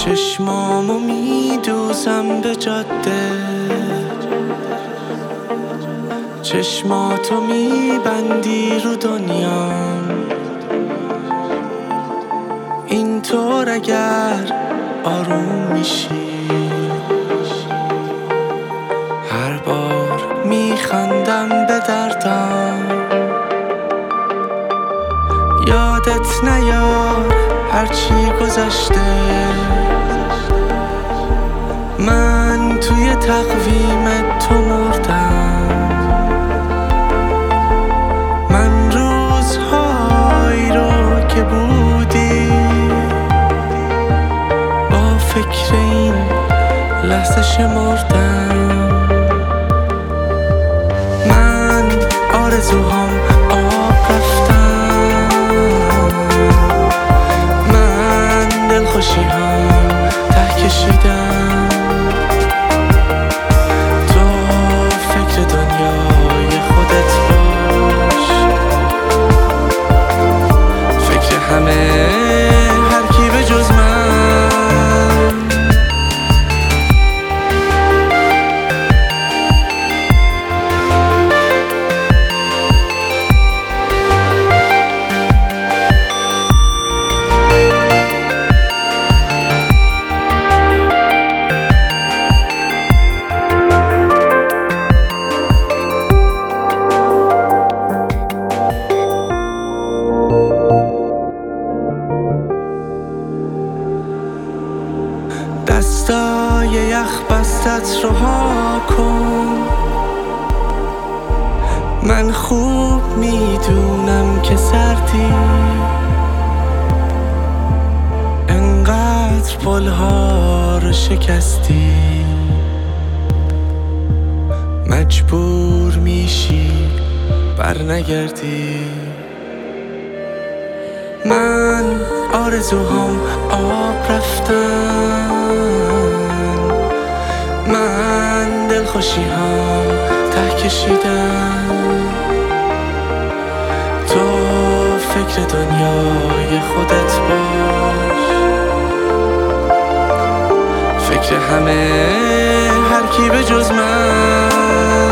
چشمامو میدوزم به جاده، چشماتو میبندی رو دنیام. اینطور اگر آروم میشی، هر بار میخندم به دردم. یادت نیار هرچی گذشته، من توی تقویم تو مردم. من روزهایی رو که بودی با فکر این لحظه شمردم. من آرزوهام آب رفتن، من دلخوشیهام ته کشیدم. تو فکر دنیای خودت باش، فکر همه هر کی به جز من. دستای یخ بستت رو ها کن، من خوب میدونم که سردی. انقدر پلها رو شکستی، مجبور میشی برنگردی. من آرزوهام آب رفتن، من دلخوشیهام ته کشیدم. تو فکر دنیای خودت باش، فکر همه هر کی به جز من.